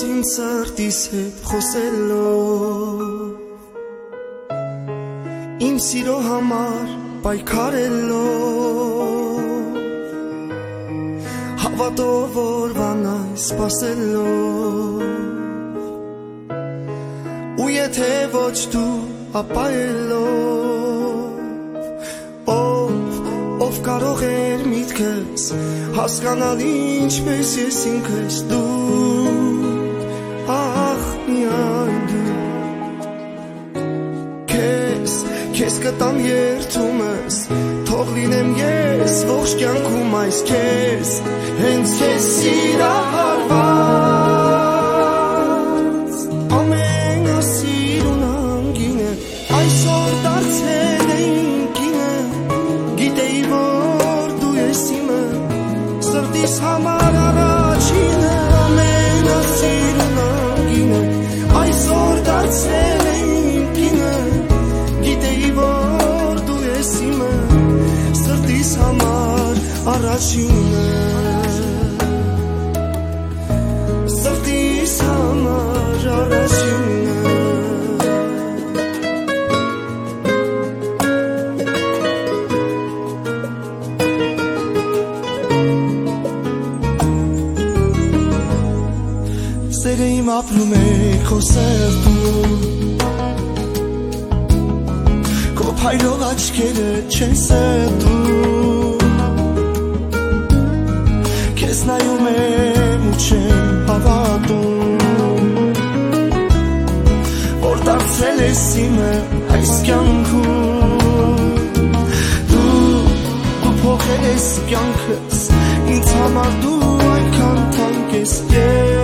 իմ սրտիս հետ խոսելով, իմ սիրո համար պայքարելով, հավատով օրվան այս սպասելով, ու եթե ոչ դու ապա ելով, ով կարող էր միտքս հասկանալ ինչպես ես ինքս դու, ախ միայն դու, քեզ կտամ երդումս, թող լինեմ ես ողջ կյանքում այս քեզ, հենց քեզ սիրահարված, ամենասիրուն անգինը այսօր դարձել է իմ կինը, գիտեի որ դու ես իմը, սրտիս համար առաջինը, ամենասիրուն անգինը այսօր դարձել է իմ կինը, գիտեի որ դու ես իմը, սրտիս համար առաջինը, սրտիս համար առաջինը, սերը իմ ապրում է քո սրտում, քո փայլող աչքերը չեն սրտում, քեզ նայում եմ ու չեմ հավատում, որ դարձել ես իմը այս կյանքում, դու փոխել ես կյանքս, ինձ համար դու այնքան թանկ ես,